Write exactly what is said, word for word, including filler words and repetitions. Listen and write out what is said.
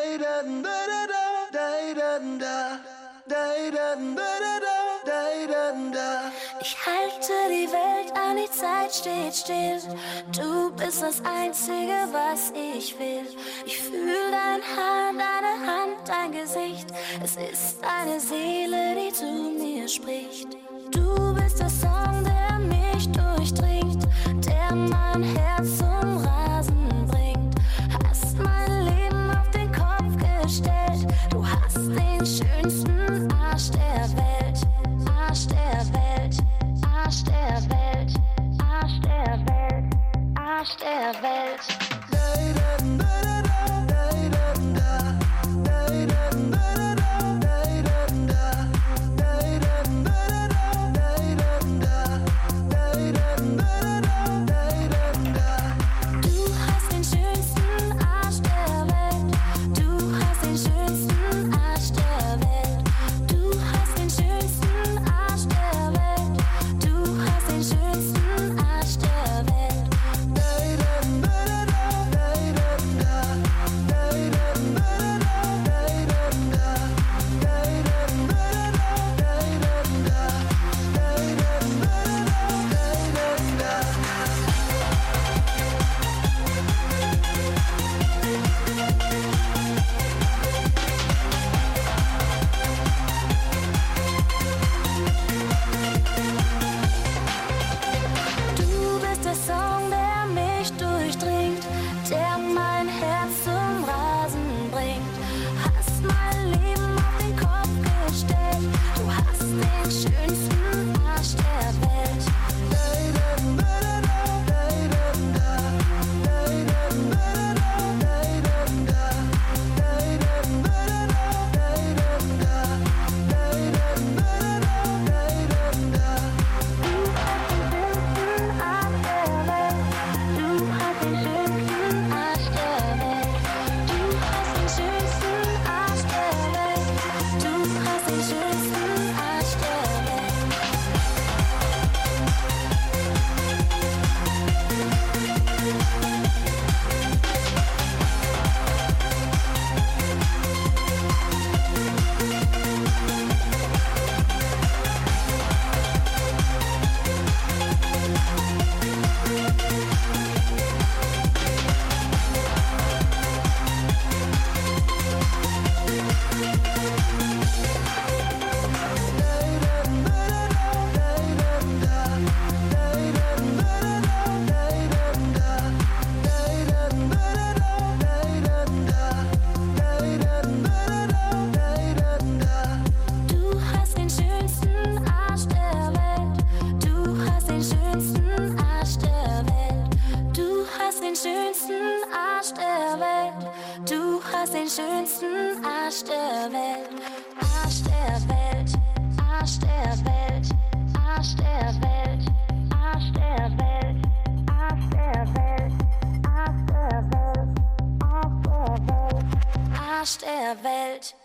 Ich halte die Welt an, die Zeit steht still. Du bist das Einzige, was ich will. Ich fühl dein Haar, deine Hand, dein Gesicht. Es ist deine Seele, die zu mir spricht. Du bist der Song, der mich durchdringt, der mein Herz zum Rasen bringt. Hast mein Leben auf den Kopf gestellt. Du hast den schönsten Arsch der Welt. Arsch der Welt, Arsch der Welt, Arsch der Welt, Arsch der Welt. Arsch der Welt.